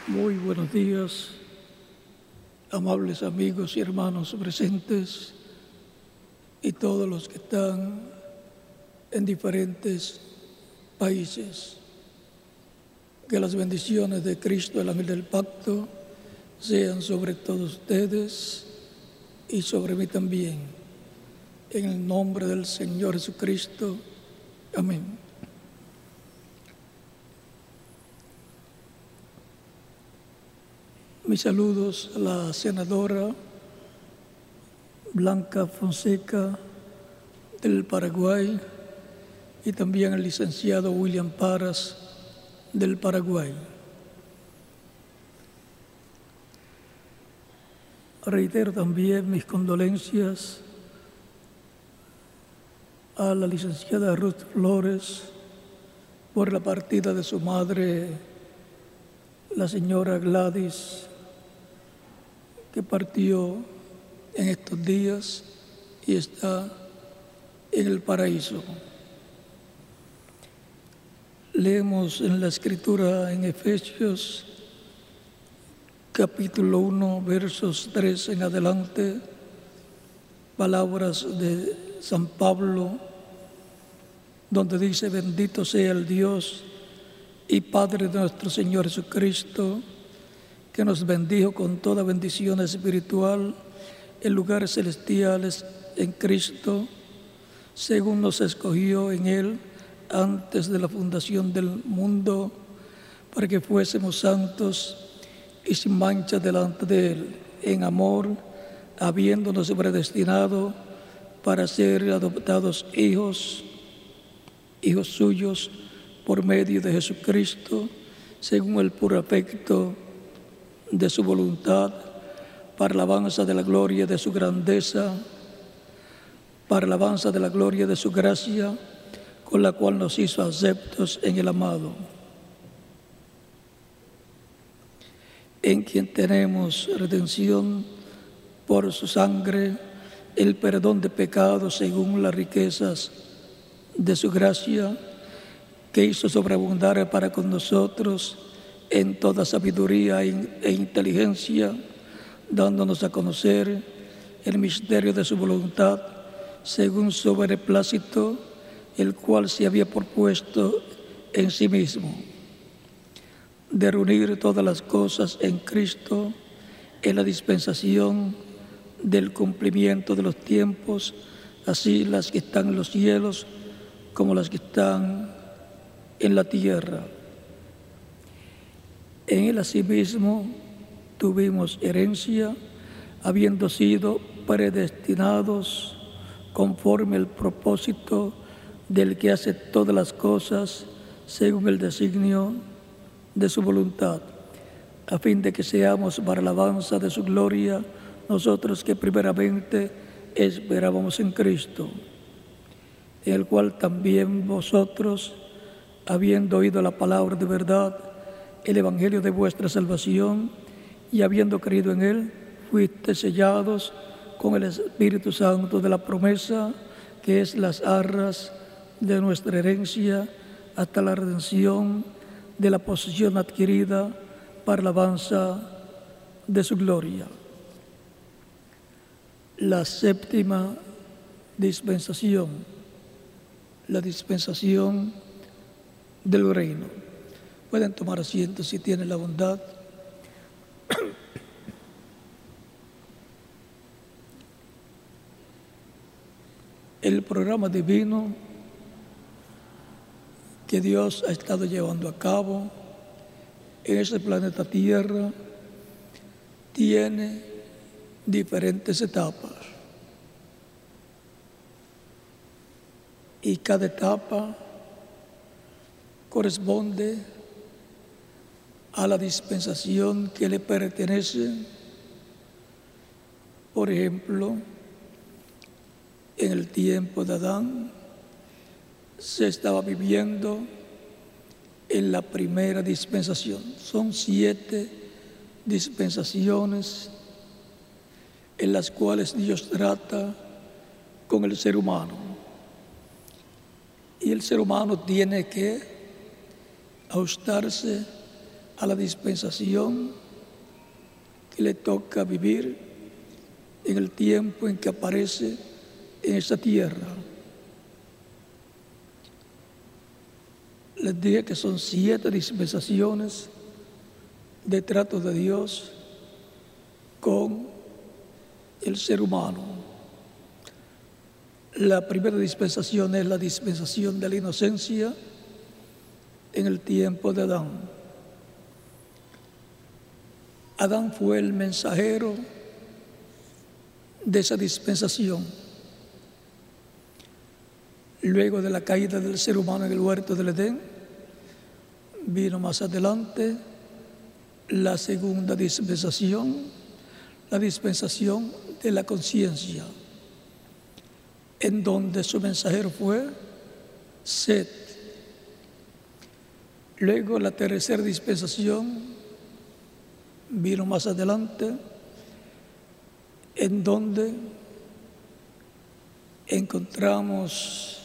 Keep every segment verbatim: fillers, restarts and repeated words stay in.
Muy buenos días, amables amigos y hermanos presentes y todos los que están en diferentes países. Que las bendiciones de Cristo, el ángel del pacto, sean sobre todos ustedes y sobre mí también. En el nombre del Señor Jesucristo. Amén. Mis saludos a la senadora Blanca Fonseca del Paraguay y también al licenciado William Paras del Paraguay. Reitero también mis condolencias a la licenciada Ruth Flores por la partida de su madre, la señora Gladys, que partió en estos días y está en el paraíso. Leemos en la Escritura en Efesios capítulo uno, versos tres en adelante, palabras de San Pablo, donde dice: bendito sea el Dios y Padre de nuestro Señor Jesucristo, que nos bendijo con toda bendición espiritual en lugares celestiales en Cristo, según nos escogió en Él antes de la fundación del mundo, para que fuésemos santos y sin mancha delante de Él, en amor, habiéndonos predestinado para ser adoptados hijos, hijos suyos, por medio de Jesucristo, según el puro afecto de su voluntad, para alabanza de la gloria de su grandeza, para alabanza de la gloria de su gracia, con la cual nos hizo aceptos en el amado, en quien tenemos redención por su sangre, el perdón de pecados según las riquezas de su gracia, que hizo sobreabundar para con nosotros en toda sabiduría e inteligencia, dándonos a conocer el misterio de su voluntad, según su beneplácito, el cual se había propuesto en sí mismo, de reunir todas las cosas en Cristo, en la dispensación del cumplimiento de los tiempos, así las que están en los cielos como las que están en la tierra. En Él asimismo tuvimos herencia, habiendo sido predestinados conforme al propósito del que hace todas las cosas según el designio de su voluntad, a fin de que seamos para alabanza de su gloria, nosotros que primeramente esperábamos en Cristo, en el cual también vosotros, habiendo oído la palabra de verdad, el evangelio de vuestra salvación, y habiendo creído en él, fuiste sellados con el Espíritu Santo de la promesa, que es las arras de nuestra herencia, hasta la redención de la posesión adquirida para la alabanza de su gloria. La séptima dispensación, la dispensación del reino. Pueden tomar asiento si tienen la bondad. El programa divino que Dios ha estado llevando a cabo en este planeta Tierra tiene diferentes etapas. Y cada etapa corresponde a la dispensación que le pertenece. Por ejemplo, en el tiempo de Adán se estaba viviendo en la primera dispensación. Son siete dispensaciones en las cuales Dios trata con el ser humano. Y el ser humano tiene que ajustarse a la dispensación que le toca vivir en el tiempo en que aparece en esta tierra. Les dije que son siete dispensaciones de trato de Dios con el ser humano. La primera dispensación es la dispensación de la inocencia en el tiempo de Adán. Adán fue el mensajero de esa dispensación. Luego de la caída del ser humano en el huerto del Edén, vino más adelante la segunda dispensación, la dispensación de la conciencia, en donde su mensajero fue Set. Luego la tercera dispensación vino más adelante, en donde encontramos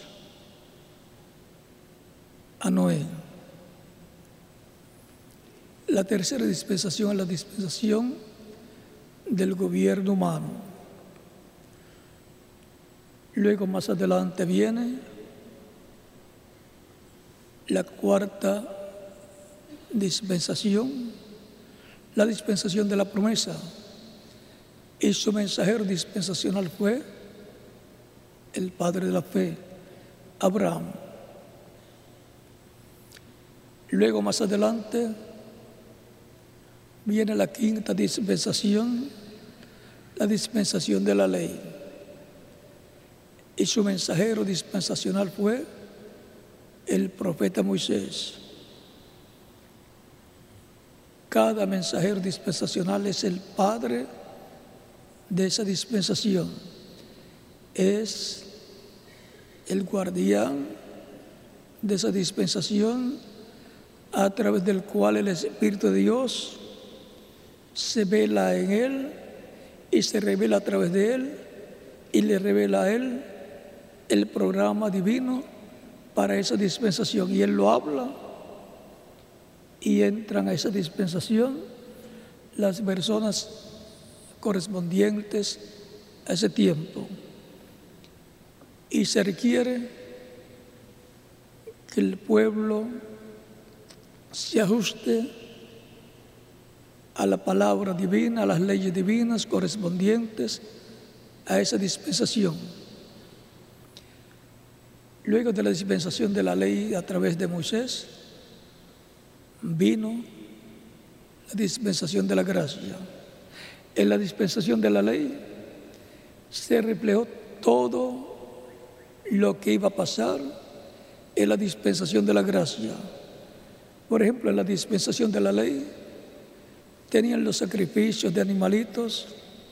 a Noé. La tercera dispensación es la dispensación del gobierno humano. Luego más adelante viene la cuarta dispensación, la dispensación de la promesa. Y su mensajero dispensacional fue el padre de la fe, Abraham. Luego más adelante viene la quinta dispensación, la dispensación de la ley. Y su mensajero dispensacional fue el profeta Moisés. Cada mensajero dispensacional es el padre de esa dispensación. Es el guardián de esa dispensación, a través del cual el Espíritu de Dios se vela en él y se revela a través de él y le revela a él el programa divino para esa dispensación. Y él lo habla y entran a esa dispensación las personas correspondientes a ese tiempo. Y se requiere que el pueblo se ajuste a la palabra divina, a las leyes divinas correspondientes a esa dispensación. Luego de la dispensación de la ley a través de Moisés, vino la dispensación de la gracia. En la dispensación de la ley se reflejó todo lo que iba a pasar en la dispensación de la gracia. Por ejemplo, en la dispensación de la ley tenían los sacrificios de animalitos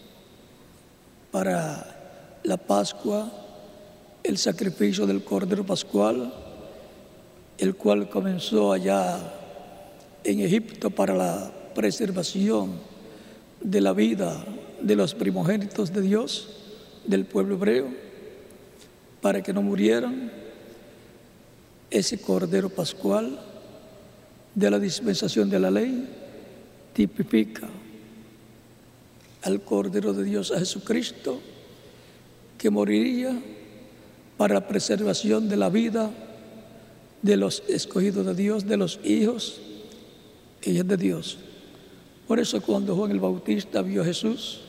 para la Pascua, el sacrificio del Cordero Pascual, el cual comenzó allá en Egipto para la preservación de la vida de los primogénitos de Dios, del pueblo hebreo, para que no murieran. Ese Cordero Pascual de la dispensación de la ley tipifica al Cordero de Dios, a Jesucristo, que moriría para la preservación de la vida de los escogidos de Dios, de los hijos y hijas de Dios. Por eso cuando Juan el Bautista vio a Jesús,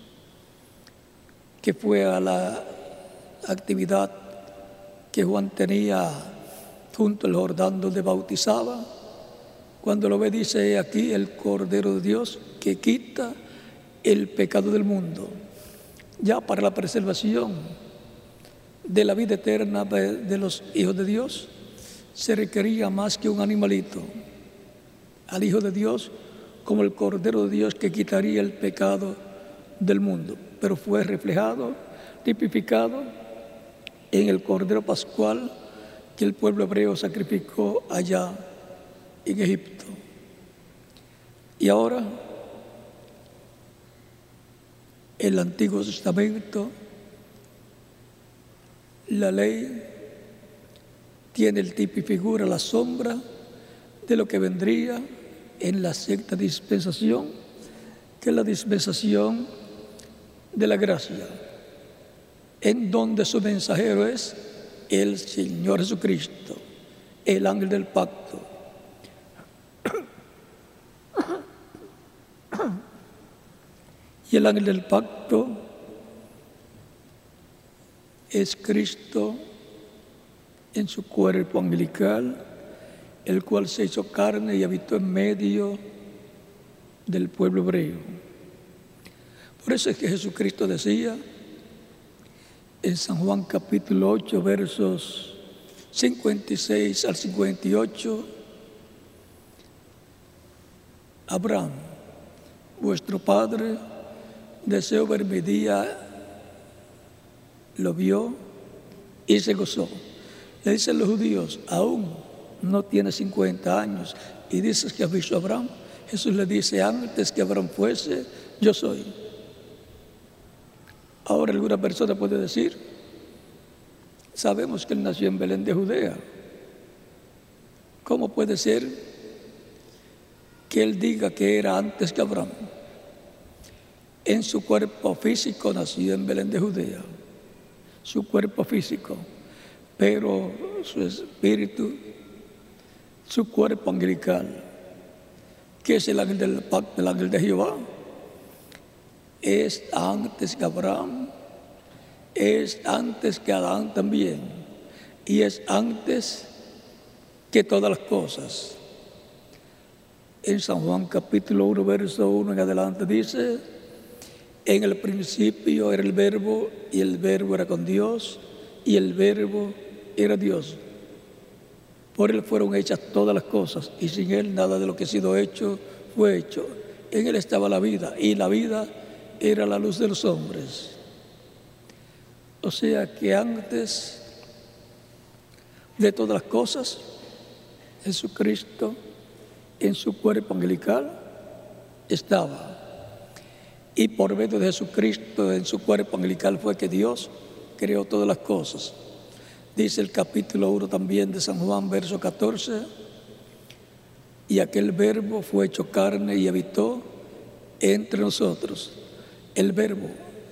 que fue a la actividad que Juan tenía junto al Jordán donde bautizaba, cuando lo ve dice: "He aquí el Cordero de Dios que quita el pecado del mundo". Ya para la preservación de la vida eterna de, de los hijos de Dios se requería más que un animalito. Al Hijo de Dios como el Cordero de Dios que quitaría el pecado del mundo. Pero fue reflejado, tipificado en el Cordero Pascual que el pueblo hebreo sacrificó allá en Egipto. Y ahora el Antiguo Testamento, la ley tiene el tipo y figura, la sombra de lo que vendría en la sexta dispensación, que es la dispensación de la gracia, en donde su mensajero es el Señor Jesucristo, el ángel del pacto. Y el ángel del pacto es Cristo en su cuerpo angelical, el cual se hizo carne y habitó en medio del pueblo hebreo. Por eso es que Jesucristo decía en San Juan capítulo ocho, versos cincuenta y seis al cincuenta y ocho, Abraham, vuestro padre, deseó ver mi día, lo vio y se gozó. Le dicen los judíos, aún no tiene cincuenta años y dices que has visto a Abraham. Jesús le dice, antes que Abraham fuese, yo soy. Ahora alguna persona puede decir, sabemos que él nació en Belén de Judea. ¿Cómo puede ser que él diga que era antes que Abraham? En su cuerpo físico nació en Belén de Judea, su cuerpo físico, pero su espíritu, su cuerpo angelical, que es el ángel del pacto, el ángel de Jehová, es antes que Abraham, es antes que Adán también, y es antes que todas las cosas. En San Juan capítulo uno, verso uno en adelante dice, en el principio era el verbo, y el verbo era con Dios, y el verbo era Dios. Por él fueron hechas todas las cosas, y sin él nada de lo que ha sido hecho fue hecho. En él estaba la vida, y la vida era la luz de los hombres. O sea que antes de todas las cosas, Jesucristo en su cuerpo angelical estaba. Y por medio de Jesucristo en su cuerpo angelical fue que Dios creó todas las cosas. Dice el capítulo uno también de San Juan, verso catorce, y aquel verbo fue hecho carne y habitó entre nosotros. El verbo,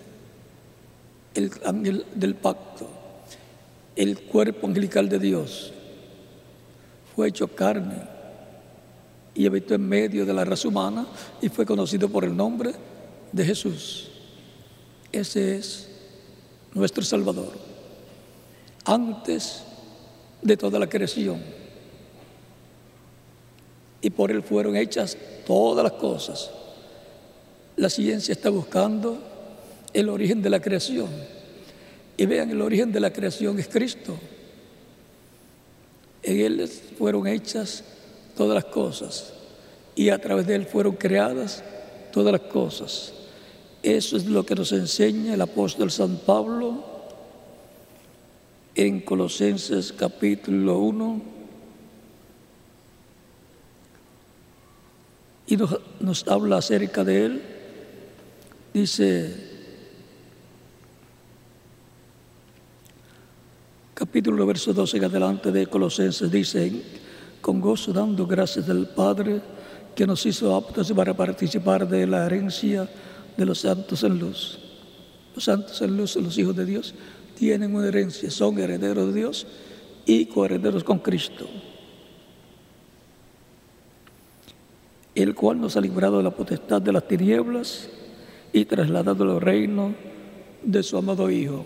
el ángel del pacto, el cuerpo angelical de Dios, fue hecho carne y habitó en medio de la raza humana y fue conocido por el nombre de Jesús. Ese es nuestro Salvador. Antes de toda la creación. Y por él fueron hechas todas las cosas. La ciencia está buscando el origen de la creación. Y vean, el origen de la creación es Cristo. En él fueron hechas todas las cosas. Y a través de él fueron creadas todas las cosas. Eso es lo que nos enseña el apóstol San Pablo en Colosenses capítulo uno. Y nos, nos habla acerca de él. Dice, capítulo verso doce en adelante de Colosenses, dice, con gozo dando gracias al Padre que nos hizo aptos para participar de la herencia de los santos en luz. Los santos en luz, los hijos de Dios, tienen una herencia, son herederos de Dios y coherederos con Cristo, el cual nos ha librado de la potestad de las tinieblas y trasladado al reino de su amado Hijo.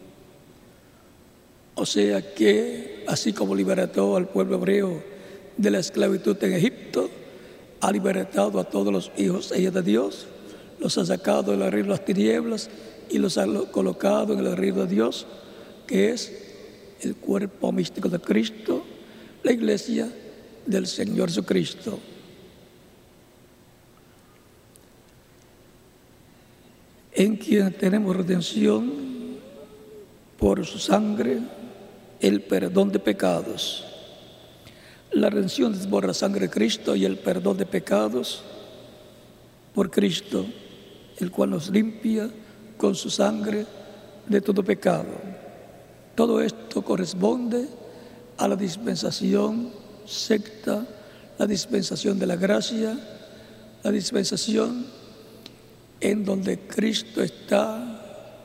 O sea que, así como libertó al pueblo hebreo de la esclavitud en Egipto, ha libertado a todos los hijos e hijas de Dios, los ha sacado del reino de las tinieblas y los ha colocado en el reino de Dios, que es el cuerpo místico de Cristo, la iglesia del Señor Jesucristo. En quien tenemos redención por su sangre, el perdón de pecados. La redención es por la sangre de Cristo y el perdón de pecados por Cristo, el cual nos limpia con su sangre de todo pecado. Todo esto corresponde a la dispensación sexta, la dispensación de la gracia, la dispensación en donde Cristo está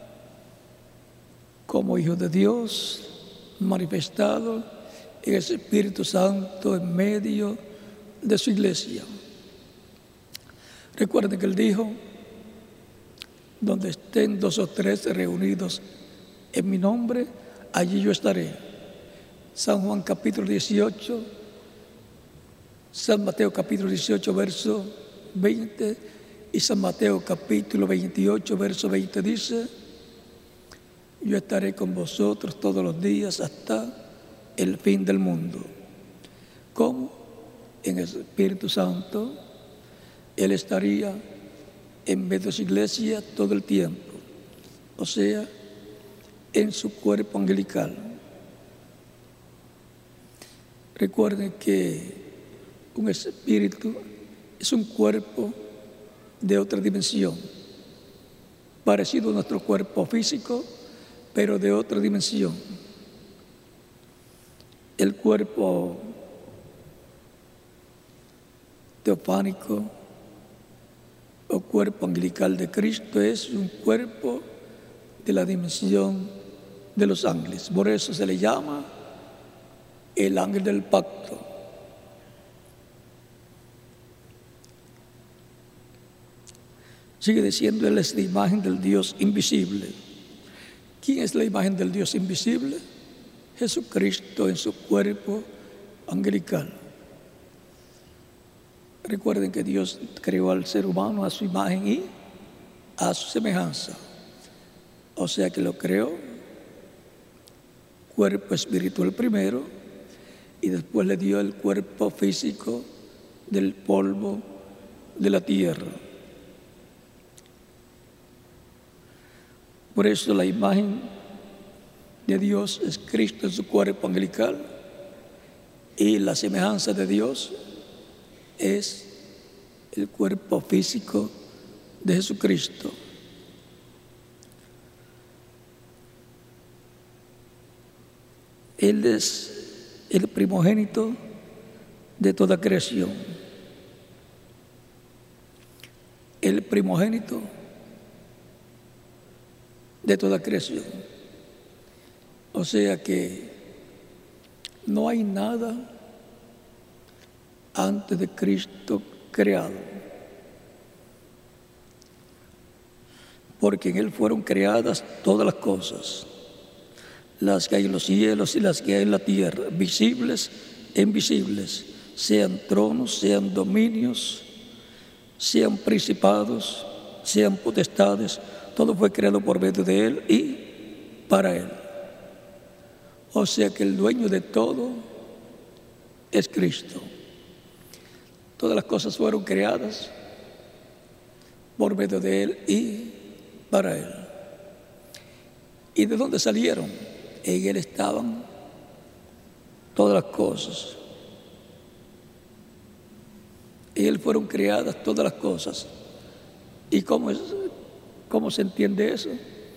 como Hijo de Dios, manifestado en el Espíritu Santo en medio de su iglesia. Recuerden que Él dijo: donde estén dos o tres reunidos en mi nombre, allí yo estaré. San Juan capítulo dieciocho, San Mateo capítulo dieciocho, verso veinte, y San Mateo capítulo veintiocho, verso veinte dice: yo estaré con vosotros todos los días hasta el fin del mundo. ¿Cómo? En el Espíritu Santo. Él estaría en medio de su iglesia todo el tiempo, o sea, en su cuerpo angelical. Recuerden que un espíritu es un cuerpo de otra dimensión, parecido a nuestro cuerpo físico, pero de otra dimensión. El cuerpo teofánico o cuerpo angelical de Cristo es un cuerpo de la dimensión de los ángeles. Por eso se le llama el ángel del pacto. Sigue diciendo: Él es la imagen del Dios invisible. ¿Quién es la imagen del Dios invisible? Jesucristo en su cuerpo angelical. Recuerden que Dios creó al ser humano a su imagen y a su semejanza. O sea que lo creó cuerpo espiritual primero y después le dio el cuerpo físico del polvo de la tierra. Por eso la imagen de Dios es Cristo en su cuerpo angelical y la semejanza de Dios es el cuerpo físico de Jesucristo. Él es el primogénito de toda creación. El primogénito de toda creación. O sea que no hay nada antes de Cristo creado, porque en Él fueron creadas todas las cosas, las que hay en los cielos y las que hay en la tierra, visibles e invisibles, sean tronos, sean dominios, sean principados, sean potestades. Todo fue creado por medio de Él y para Él. O sea que el dueño de todo es Cristo. Todas las cosas fueron creadas por medio de Él y para Él. ¿Y de dónde salieron? En Él estaban todas las cosas. En Él fueron creadas todas las cosas. ¿Y cómo es? ¿Cómo se entiende eso?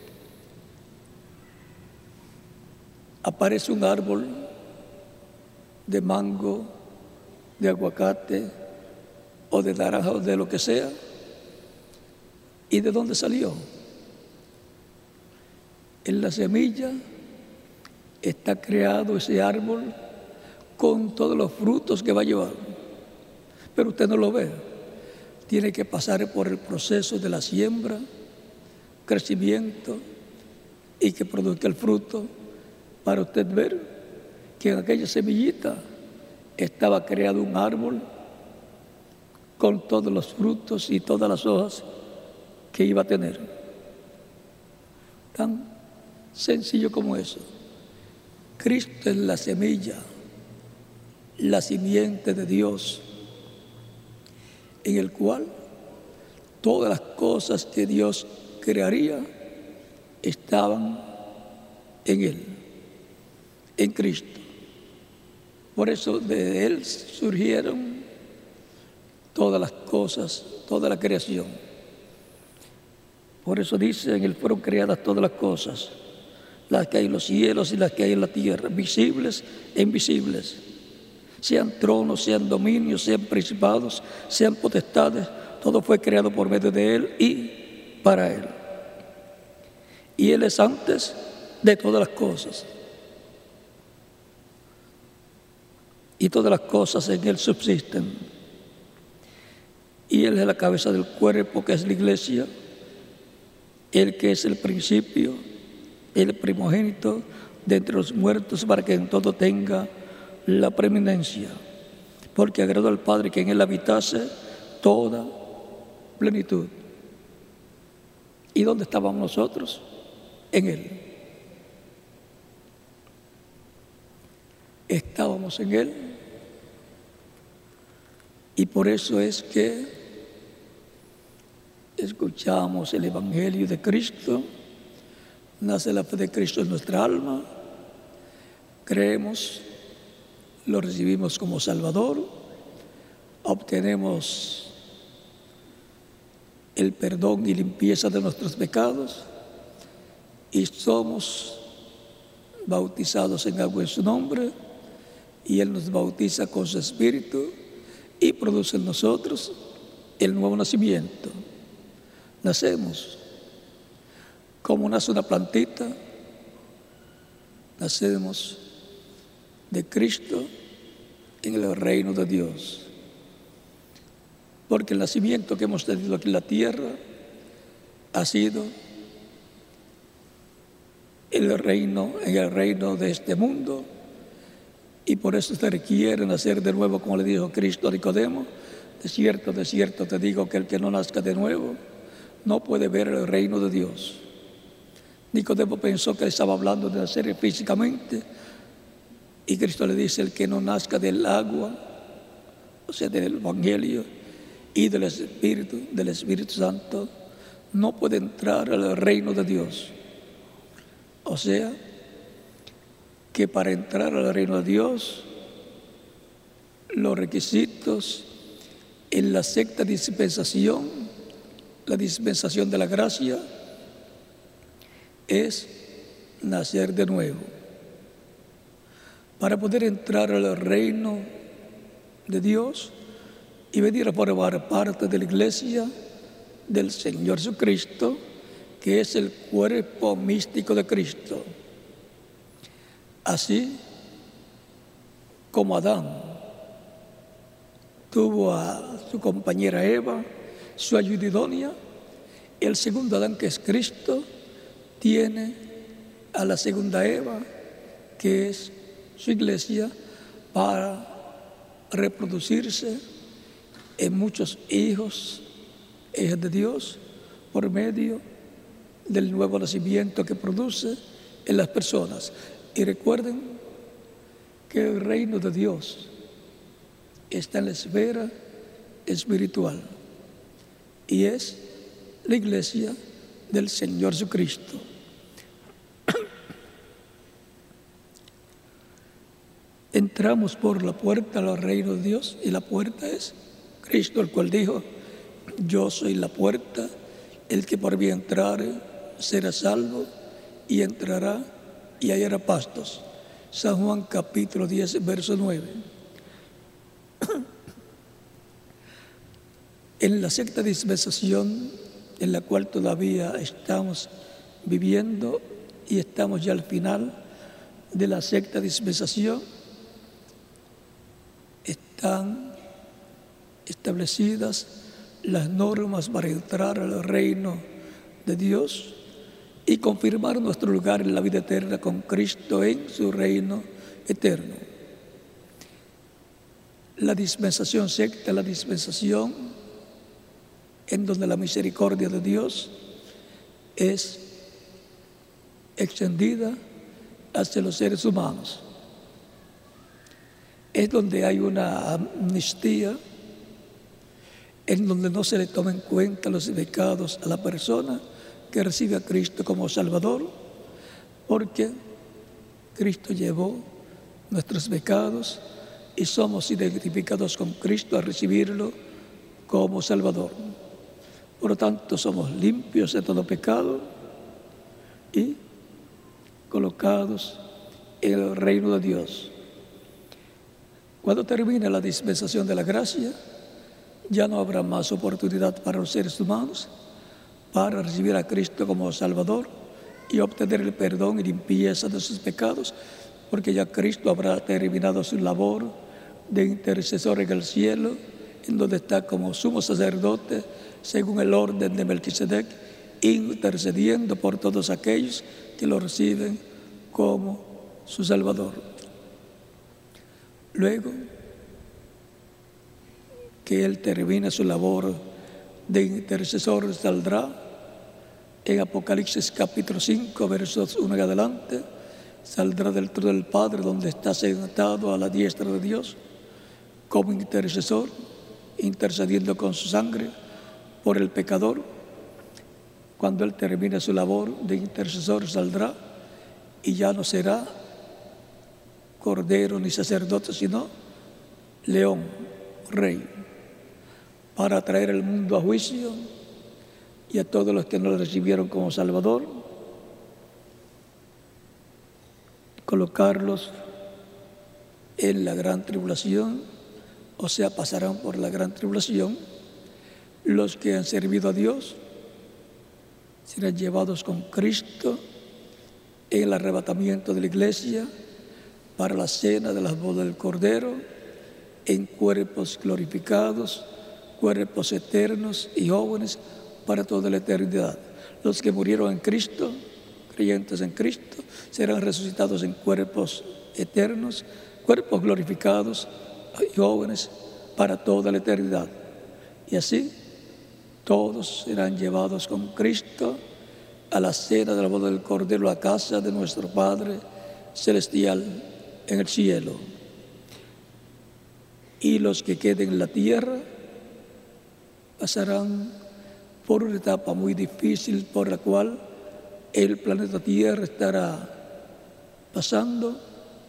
Aparece un árbol de mango, de aguacate o de naranja o de lo que sea. ¿Y de dónde salió? En la semilla está creado ese árbol con todos los frutos que va a llevar. Pero usted no lo ve. Tiene que pasar por el proceso de la siembra, crecimiento y que produzca el fruto para usted ver que en aquella semillita estaba creado un árbol con todos los frutos y todas las hojas que iba a tener. Tan sencillo como eso. Cristo es la semilla, la simiente de Dios, en el cual todas las cosas que Dios crearía estaban en Él, en Cristo. Por eso de Él surgieron todas las cosas, toda la creación. Por eso dice, en Él fueron creadas todas las cosas, las que hay en los cielos y las que hay en la tierra, visibles e invisibles, sean tronos, sean dominios, sean principados, sean potestades, todo fue creado por medio de Él y para Él. Y Él es antes de todas las cosas. Y todas las cosas en Él subsisten. Y Él es la cabeza del cuerpo, que es la iglesia, Él que es el principio, el primogénito de entre los muertos, para que en todo tenga la preeminencia, porque agradó al Padre que en Él habitase toda plenitud. ¿Y dónde estábamos nosotros? En Él. Estábamos en Él, y por eso es que escuchamos el Evangelio de Cristo, nace la fe de Cristo en nuestra alma, creemos, lo recibimos como Salvador, obtenemos el perdón y limpieza de nuestros pecados y somos bautizados en agua en su nombre, y Él nos bautiza con su Espíritu y produce en nosotros el nuevo nacimiento. Nacemos como nace una plantita, nacemos de Cristo en el reino de Dios. Porque el nacimiento que hemos tenido aquí en la tierra ha sido el reino, en el reino de este mundo, y por eso se requiere nacer de nuevo, como le dijo Cristo a Nicodemo: de cierto, de cierto te digo que el que no nazca de nuevo no puede ver el reino de Dios. Nicodemo pensó que él estaba hablando de nacer físicamente, y Cristo le dice: el que no nazca del agua, o sea, del Evangelio y del Espíritu, del Espíritu Santo, no puede entrar al reino de Dios. O sea, que para entrar al reino de Dios, los requisitos en la sexta dispensación, la dispensación de la gracia, es nacer de nuevo. Para poder entrar al reino de Dios y venir a formar parte de la iglesia del Señor Jesucristo, que es el cuerpo místico de Cristo. Así como Adán tuvo a su compañera Eva, su ayuda idónea, el segundo Adán, que es Cristo, tiene a la segunda Eva, que es su iglesia, para reproducirse en muchos hijos, hijas de Dios, por medio del nuevo nacimiento que produce en las personas. Y recuerden que el reino de Dios está en la esfera espiritual y es la iglesia del Señor Jesucristo. Entramos por la puerta al reino de Dios, y la puerta es Cristo, el cual dijo: yo soy la puerta, el que por mí entrare será salvo, y entrará y hallará pastos. San Juan capítulo diez, verso nueve. En la sexta dispensación, en la cual todavía estamos viviendo y estamos ya al final de la sexta dispensación, están establecidas las normas para entrar al reino de Dios y confirmar nuestro lugar en la vida eterna con Cristo en su reino eterno. La dispensación sexta, la dispensación en donde la misericordia de Dios es extendida hacia los seres humanos. Es donde hay una amnistía, en donde no se le toma en cuenta los pecados a la persona que recibe a Cristo como Salvador, porque Cristo llevó nuestros pecados y somos identificados con Cristo al recibirlo como Salvador. Por lo tanto, somos limpios de todo pecado y colocados en el reino de Dios. Cuando termine la dispensación de la gracia, ya no habrá más oportunidad para los seres humanos para recibir a Cristo como Salvador y obtener el perdón y limpieza de sus pecados, porque ya Cristo habrá terminado su labor de intercesor en el cielo, en donde está como sumo sacerdote, según el orden de Melquisedec, intercediendo por todos aquellos que lo reciben como su Salvador. Luego que Él termine su labor de intercesor, saldrá en Apocalipsis capítulo cinco, versos uno en adelante, saldrá del trono del Padre, donde está sentado a la diestra de Dios, como intercesor, intercediendo con su sangre por el pecador. Cuando Él termine su labor de intercesor, saldrá y ya no será cordero ni sacerdote, sino león, rey, para traer el mundo a juicio y a todos los que no lo recibieron como Salvador, colocarlos en la gran tribulación, o sea, pasarán por la gran tribulación. Los que han servido a Dios serán llevados con Cristo en el arrebatamiento de la iglesia para la cena de las bodas del Cordero, en cuerpos glorificados, cuerpos eternos y jóvenes para toda la eternidad. Los que murieron en Cristo, creyentes en Cristo, serán resucitados en cuerpos eternos, cuerpos glorificados y jóvenes para toda la eternidad. Y así todos serán llevados con Cristo a la cena de la boda del Cordero, a la casa de nuestro Padre Celestial en el cielo. Y los que queden en la tierra pasarán por una etapa muy difícil por la cual el planeta Tierra estará pasando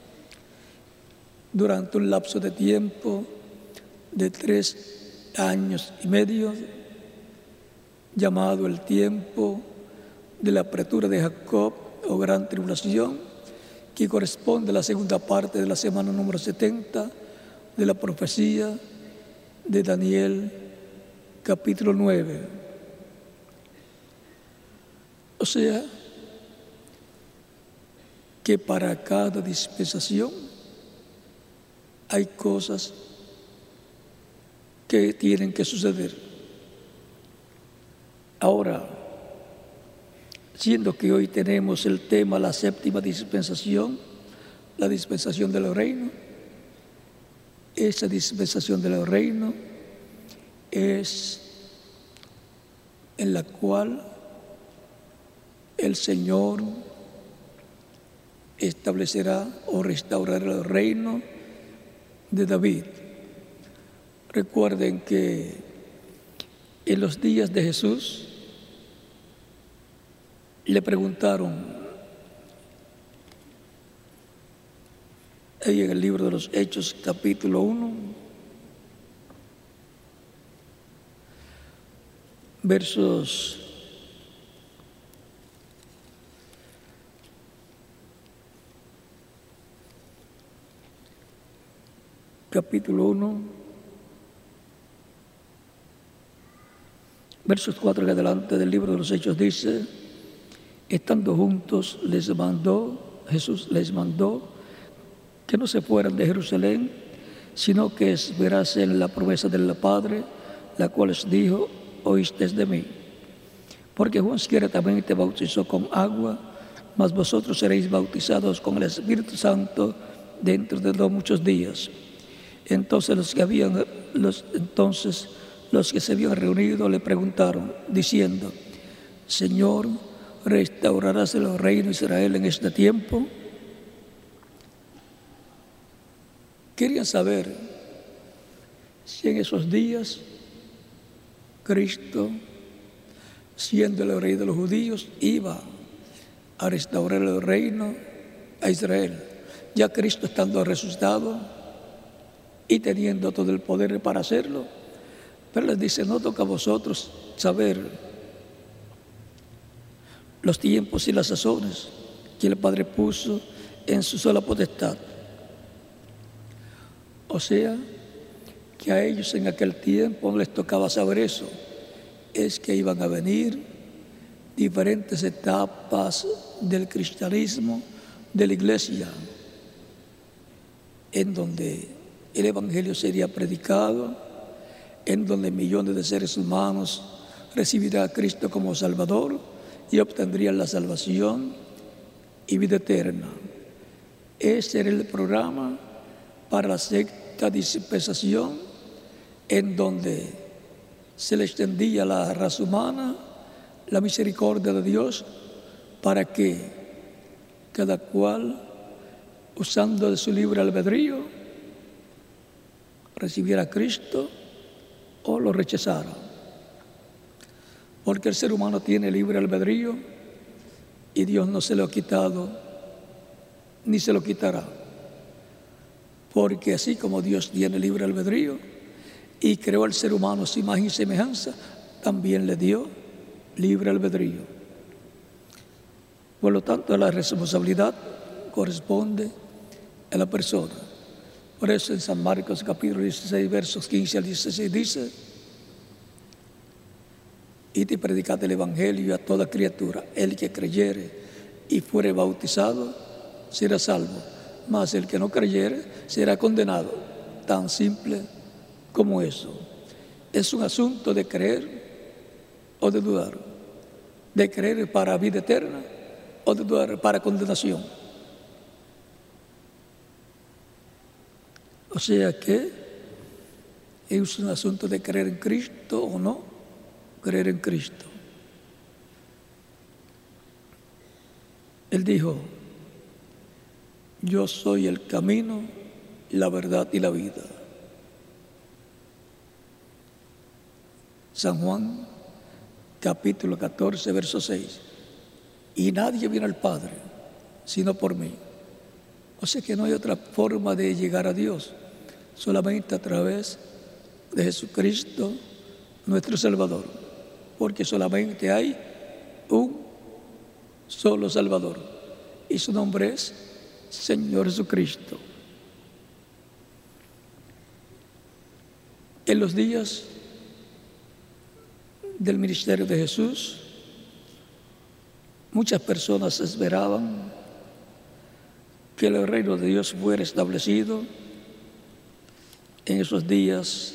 durante un lapso de tiempo de tres años y medio, llamado el tiempo de la apertura de Jacob o gran tribulación, que corresponde a la segunda parte de la semana número setenta de la profecía de Daniel capítulo nueve. O sea, que para cada dispensación hay cosas que tienen que suceder. Ahora, siendo que hoy tenemos el tema la séptima dispensación, la dispensación del reino, esa dispensación del reino es en la cual el Señor establecerá o restaurará el reino de David. Recuerden que en los días de Jesús le preguntaron, ahí en el libro de los Hechos capítulo uno, versos capítulo uno, versos cuatro en adelante del libro de los Hechos, dice: estando juntos les mandó, Jesús les mandó que no se fueran de Jerusalén, sino que esperasen la promesa del Padre, la cual les dijo: oísteis de mí. Porque Juan ciertamente bautizó con agua, mas vosotros seréis bautizados con el Espíritu Santo dentro de no muchos días. Entonces los que habían, los, entonces los que se habían reunido le preguntaron, diciendo: Señor, ¿restaurarás el reino de Israel en este tiempo? Querían saber si en esos días Cristo, siendo el rey de los judíos, iba a restaurar el reino a Israel. Ya Cristo estando resucitado y teniendo todo el poder para hacerlo, pero les dice: no toca a vosotros saber los tiempos y las sazones que el Padre puso en su sola potestad. O sea, que a ellos en aquel tiempo no les tocaba saber eso. Es que iban a venir diferentes etapas del cristianismo, de la iglesia, en donde el evangelio sería predicado, en donde millones de seres humanos recibirán a Cristo como Salvador y obtendrían la salvación y vida eterna. Ese era el programa para la sexta dispensación, en donde se le extendía a la raza humana la misericordia de Dios para que cada cual, usando de su libre albedrío, recibiera a Cristo o lo rechazara. Porque el ser humano tiene libre albedrío y Dios no se lo ha quitado ni se lo quitará. Porque así como Dios tiene libre albedrío y creó al ser humano a su imagen y semejanza, también le dio libre albedrío. Por lo tanto, la responsabilidad corresponde a la persona. Por eso en San Marcos capítulo dieciséis, versos quince al dieciséis dice: id y predicad el evangelio a toda criatura. El que creyere y fuere bautizado será salvo, mas el que no creyere será condenado. Tan simple como eso. Es un asunto de creer o de dudar, de creer para vida eterna o de dudar para condenación. O sea que es un asunto de creer en Cristo o no creer en Cristo. Él dijo: yo soy el camino, la verdad y la vida. San Juan capítulo catorce, verso seis. Y nadie viene al Padre sino por mí. O sea que no hay otra forma de llegar a Dios, solamente a través de Jesucristo, nuestro Salvador. Porque solamente hay un solo Salvador, y su nombre es Señor Jesucristo. En los días del ministerio de Jesús, muchas personas esperaban que el reino de Dios fuera establecido en esos días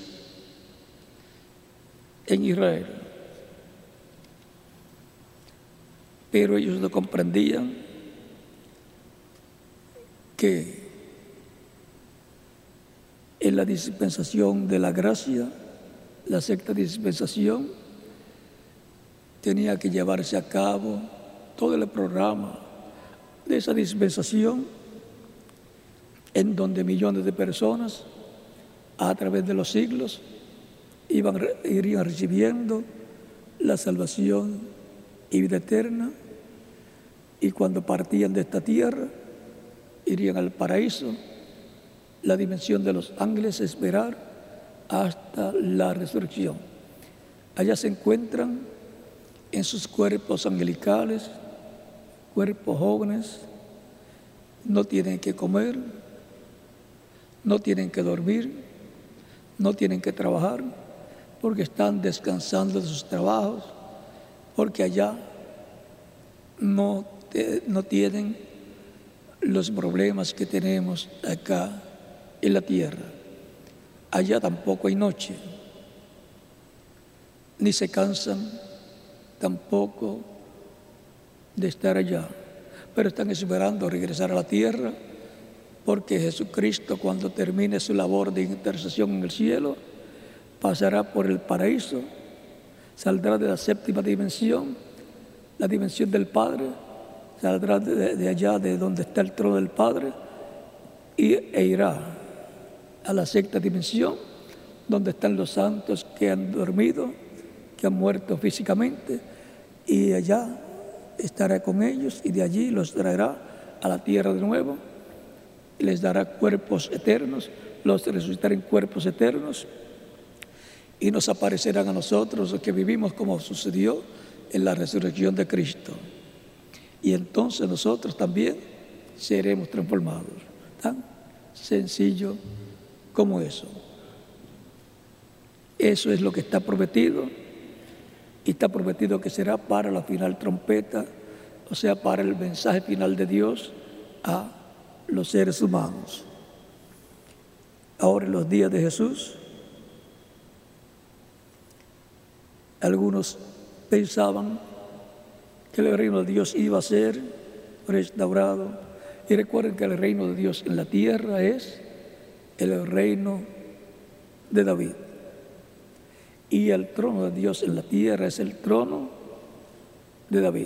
en Israel. Pero ellos no comprendían que en la dispensación de la gracia, la sexta dispensación, tenía que llevarse a cabo todo el programa de esa dispensación, en donde millones de personas a través de los siglos iban, irían recibiendo la salvación y vida eterna, y cuando partían de esta tierra irían al paraíso, la dimensión de los ángeles, esperar hasta la resurrección. Allá se encuentran en sus cuerpos angelicales, cuerpos jóvenes, no tienen que comer, no tienen que dormir, no tienen que trabajar, porque están descansando de sus trabajos, porque allá no, te, no tienen los problemas que tenemos acá en la tierra. Allá tampoco hay noche, ni se cansan tampoco de estar allá, pero están esperando regresar a la tierra, porque Jesucristo, cuando termine su labor de intercesión en el cielo, pasará por el paraíso, saldrá de la séptima dimensión, la dimensión del Padre, saldrá de, de allá de donde está el trono del Padre, y, e irá a la sexta dimensión, donde están los santos que han dormido, que han muerto físicamente, y allá estará con ellos, y de allí los traerá a la tierra de nuevo, y les dará cuerpos eternos, los resucitará en cuerpos eternos, y nos aparecerán a nosotros los que vivimos como sucedió en la resurrección de Cristo. Y entonces nosotros también seremos transformados. Tan sencillo como eso. Eso es lo que está prometido, y está prometido que será para la final trompeta, o sea, para el mensaje final de Dios a los seres humanos. Ahora, en los días de Jesús, algunos pensaban que el reino de Dios iba a ser restaurado. Y recuerden que el reino de Dios en la tierra es el reino de David. Y el trono de Dios en la tierra es el trono de David.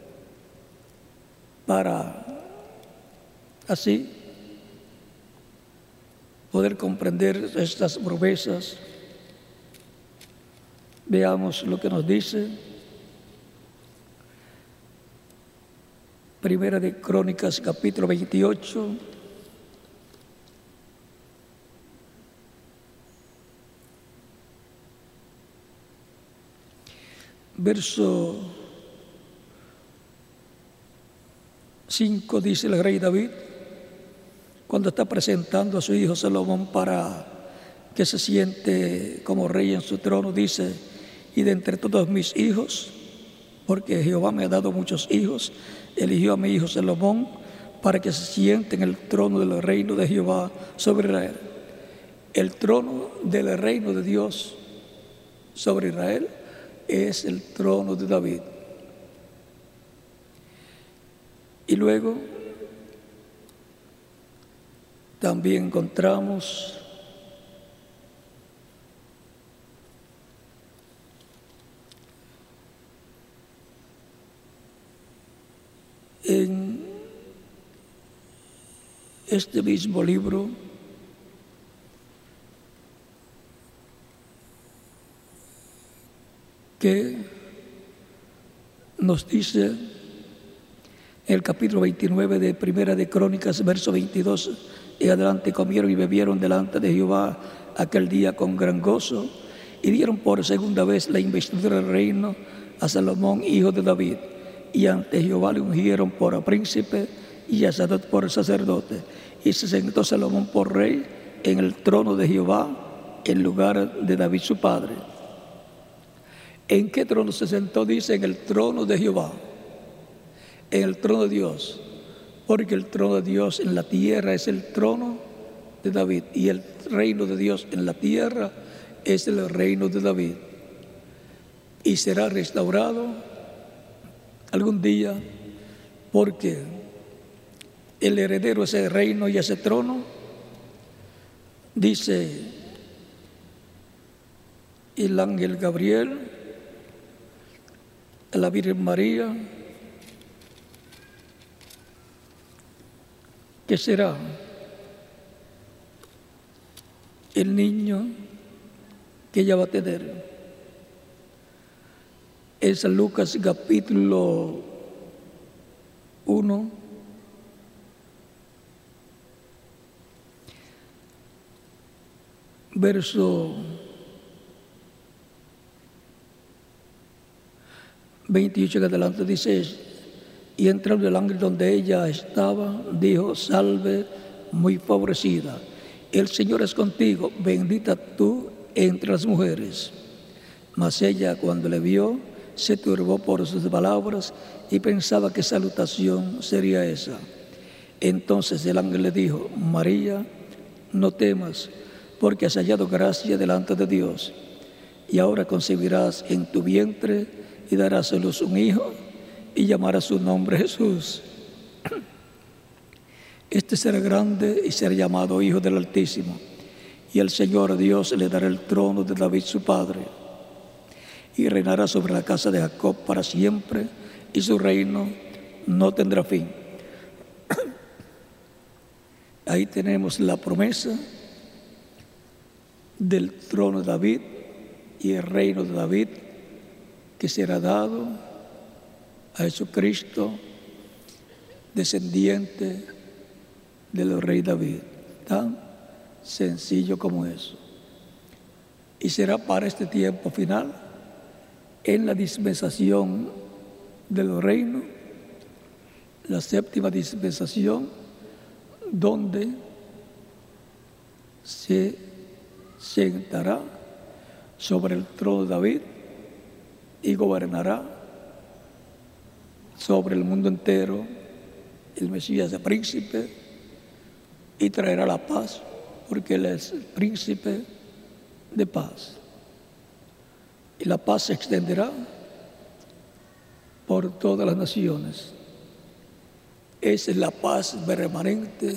Para así poder comprender estas promesas, veamos lo que nos dice Primera de Crónicas, capítulo veintiocho, verso cinco, dice el rey David, cuando está presentando a su hijo Salomón para que se siente como rey en su trono, dice: y de entre todos mis hijos, porque Jehová me ha dado muchos hijos, eligió a mi hijo Salomón para que se siente en el trono del reino de Jehová sobre Israel. El trono del reino de Dios sobre Israel es el trono de David. Y luego también encontramos en este mismo libro que nos dice en el capítulo veintinueve de Primera de Crónicas, verso veintidós y adelante: comieron y bebieron delante de Jehová aquel día con gran gozo, y dieron por segunda vez la investidura del reino a Salomón, hijo de David. Y ante Jehová le ungieron por príncipe y a Sadoc por sacerdote. Y se sentó Salomón por rey en el trono de Jehová, en lugar de David su padre. ¿En qué trono se sentó? Dice: en el trono de Jehová, en el trono de Dios, porque el trono de Dios en la tierra es el trono de David, y el reino de Dios en la tierra es el reino de David. Y será restaurado algún día, porque el heredero a ese reino y a ese trono, dice el ángel Gabriel a la Virgen María, que será el niño que ella va a tener. Es Lucas capítulo uno, verso veintiocho en adelante, dice: y entrando el ángel donde ella estaba, dijo: salve, muy favorecida, el Señor es contigo, bendita tú entre las mujeres. Mas ella, cuando le vio, se turbó por sus palabras y pensaba qué salutación sería esa. Entonces el ángel le dijo: María, no temas, porque has hallado gracia delante de Dios, y ahora concebirás en tu vientre y darás a luz un hijo, y llamarás su nombre Jesús. Este será grande y será llamado Hijo del Altísimo, y el Señor Dios le dará el trono de David su padre, y reinará sobre la casa de Jacob para siempre, y su reino no tendrá fin. Ahí tenemos la promesa del trono de David y el reino de David, que será dado a Jesucristo, descendiente del rey David. Tan sencillo como eso. Y será para este tiempo final, en la dispensación del reino, la séptima dispensación, donde se sentará sobre el trono de David y gobernará sobre el mundo entero. El Mesías es príncipe y traerá la paz, porque Él es el príncipe de paz. Y la paz se extenderá por todas las naciones. Esa es la paz permanente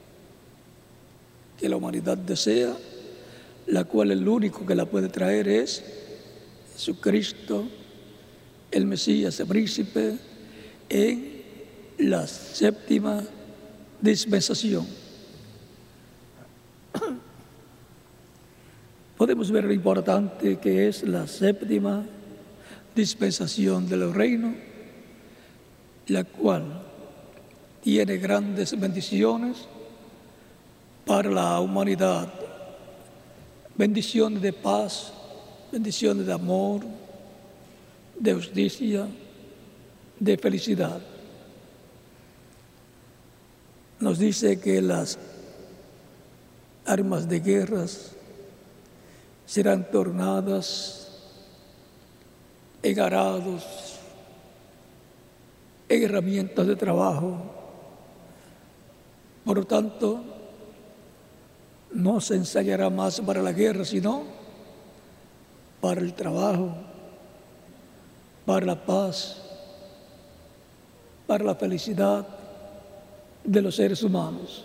que la humanidad desea, la cual el único que la puede traer es Jesucristo, el Mesías, el príncipe, en la séptima dispensación. Podemos ver lo importante que es la séptima dispensación del reino, la cual tiene grandes bendiciones para la humanidad, bendiciones de paz, bendiciones de amor, de justicia, de felicidad. Nos dice que las armas de guerras serán tornadas en arados, en herramientas de trabajo. Por lo tanto, no se ensayará más para la guerra, sino para el trabajo, para la paz, para la felicidad de los seres humanos.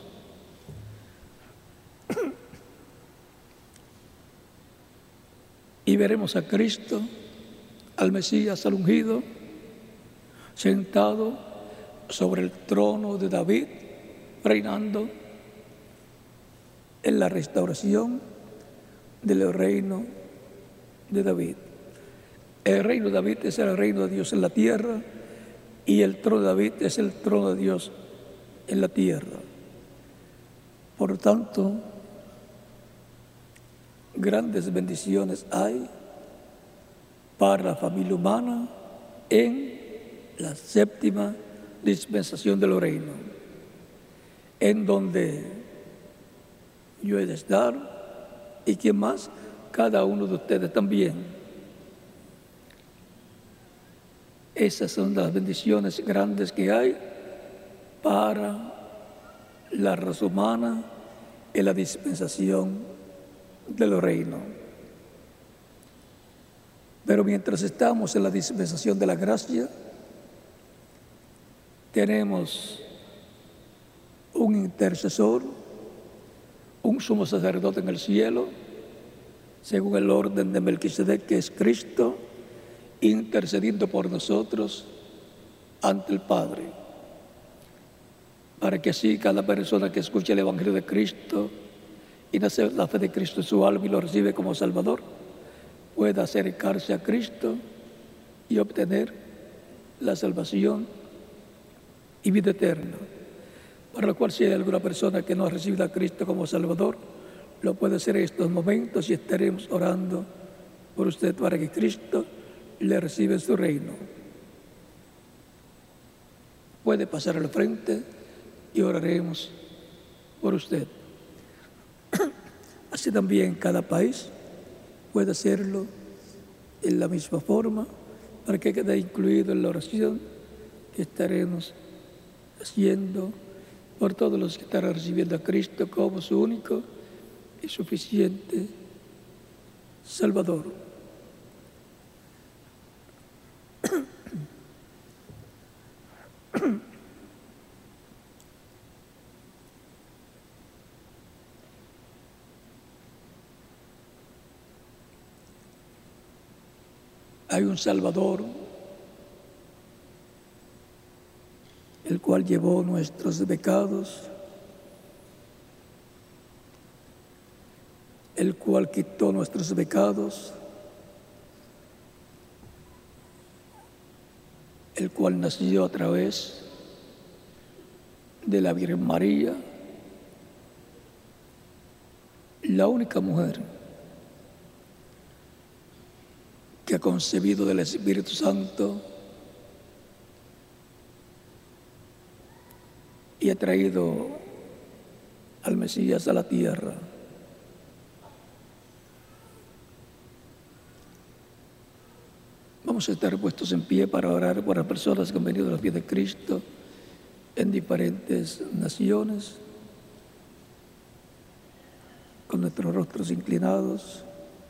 Y veremos a Cristo, al Mesías, al ungido, sentado sobre el trono de David, reinando en la restauración del reino de David. El reino de David es el reino de Dios en la tierra, y el trono de David es el trono de Dios en la tierra. Por lo tanto, grandes bendiciones hay para la familia humana en la séptima dispensación del reino, en donde yo he de estar y quien más, cada uno de ustedes también. Esas son las bendiciones grandes que hay para la raza humana en la dispensación del reino. Pero mientras estamos en la dispensación de la gracia, tenemos un intercesor, un sumo sacerdote en el cielo, según el orden de Melquisedec, que es Cristo, intercediendo por nosotros ante el Padre, para que así cada persona que escuche el Evangelio de Cristo y nace la fe de Cristo en su alma y lo recibe como Salvador, pueda acercarse a Cristo y obtener la salvación y vida eterna. Para lo cual, si hay alguna persona que no ha recibido a Cristo como Salvador, lo puede hacer en estos momentos y estaremos orando por usted para que Cristo le reciba en su reino. Puede pasar al frente y oraremos por usted. Así también cada país puede hacerlo en la misma forma, para que quede incluido en la oración que estaremos haciendo por todos los que estarán recibiendo a Cristo como su único y suficiente Salvador. Hay un Salvador, el cual llevó nuestros pecados, el cual quitó nuestros pecados, el cual nació a través de la Virgen María, la única mujer que ha concebido del Espíritu Santo y ha traído al Mesías a la tierra. Vamos a estar puestos en pie para orar por las personas que han venido a los pies de Cristo en diferentes naciones, con nuestros rostros inclinados.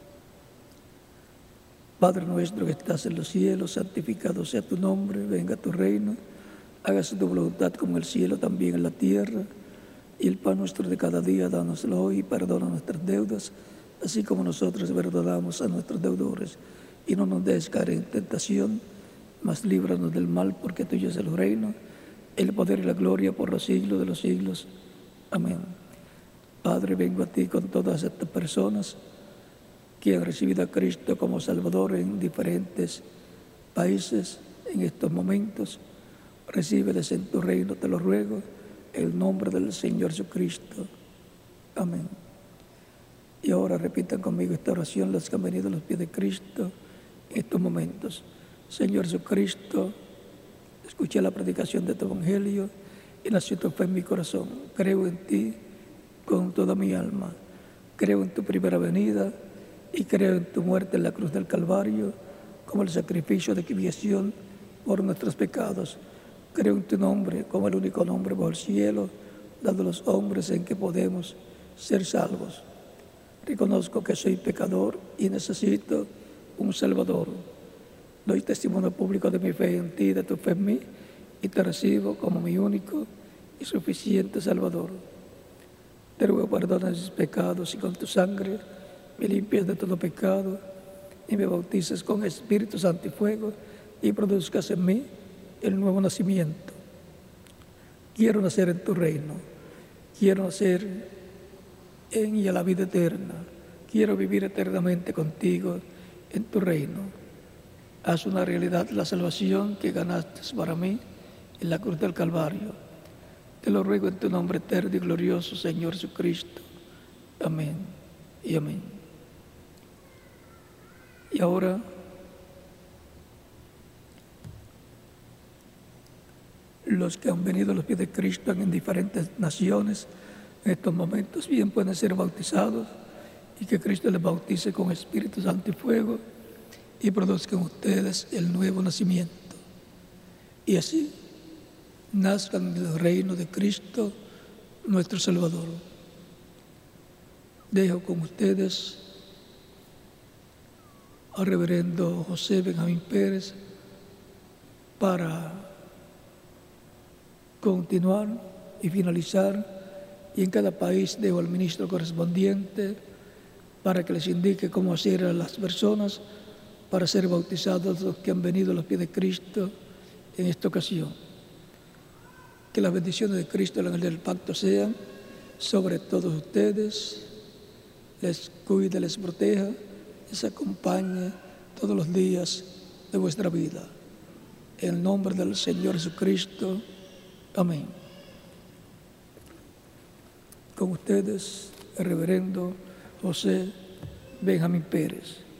Padre nuestro que estás en los cielos, santificado sea tu nombre, venga tu reino, hágase tu voluntad como en el cielo, también en la tierra. Y el pan nuestro de cada día, dánoslo hoy, y perdona nuestras deudas, así como nosotros perdonamos a nuestros deudores. Y no nos dejes caer en tentación, mas líbranos del mal, porque tuyo es el reino, el poder y la gloria por los siglos de los siglos. Amén. Padre, vengo a ti con todas estas personas que han recibido a Cristo como Salvador en diferentes países en estos momentos. Recíbeles en tu reino, te lo ruego, en el nombre del Señor Jesucristo. Amén. Y ahora repitan conmigo esta oración los que han venido a los pies de Cristo en estos momentos. Señor Jesucristo, escuché la predicación de tu Evangelio y nació tu fe en mi corazón. Creo en ti con toda mi alma. Creo en tu primera venida y creo en tu muerte en la cruz del Calvario como el sacrificio de expiación por nuestros pecados. Creo en tu nombre como el único nombre bajo el cielo, dado a los hombres en que podemos ser salvos. Reconozco que soy pecador y necesito un Salvador. Doy testimonio público de mi fe en ti, de tu fe en mí, y te recibo como mi único y suficiente Salvador. Te ruego perdones mis pecados y con tu sangre me limpies de todo pecado y me bautices con Espíritu Santo y fuego y produzcas en mí el nuevo nacimiento. Quiero nacer en tu reino, quiero nacer en y a la vida eterna, quiero vivir eternamente contigo en tu reino. Haz una realidad la salvación que ganaste para mí en la cruz del Calvario. Te lo ruego en tu nombre eterno y glorioso, Señor Jesucristo. Amén y amén. Y ahora, los que han venido a los pies de Cristo en diferentes naciones, en estos momentos bien pueden ser bautizados y que Cristo les bautice con Espíritu Santo y fuego y produzcan ustedes el nuevo nacimiento. Y así nazcan en el reino de Cristo, nuestro Salvador. Dejo con ustedes al reverendo José Benjamín Pérez para continuar y finalizar, y en cada país dejo al ministro correspondiente para que les indique cómo hacer a las personas para ser bautizados los que han venido a los pies de Cristo en esta ocasión. Que las bendiciones de Cristo, el ángel del pacto, sean sobre todos ustedes, les cuide, les proteja, les acompañe todos los días de vuestra vida. En el nombre del Señor Jesucristo. Amén. Con ustedes, el reverendo José Benjamín Pérez.